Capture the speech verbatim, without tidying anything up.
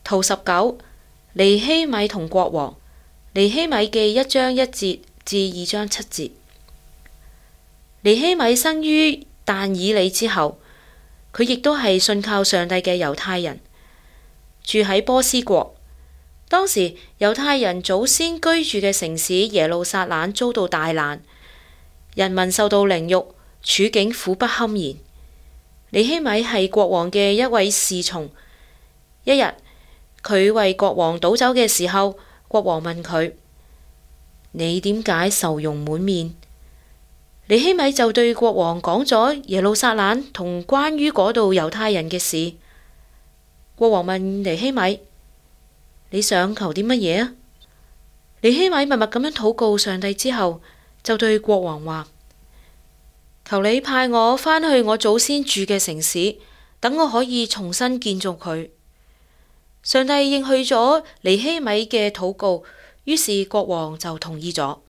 圖十九，尼希米同國王。尼希米記一章一節至二章七節。尼希米生於但以理之後，佢亦都係信靠上帝嘅猶太人，住喺波斯國。當時猶太人祖先居住嘅城市耶路撒冷遭到大難，人民受到凌辱，處境苦不堪言。尼希米係國王嘅一位侍從。一日，佢為國王倒酒嘅時候，國王問佢：你點解愁容滿面？尼希米就對國王講咗耶路撒冷同關於嗰度猶太人嘅事。國王問尼希米：你想求啲乜嘢啊？尼希米默默咁樣禱告上帝之後，就對國王話：求你派我返去我祖先住嘅城市，等我可以重新建造佢。上帝應許咗尼希米嘅禱告，於是國王就同意咗。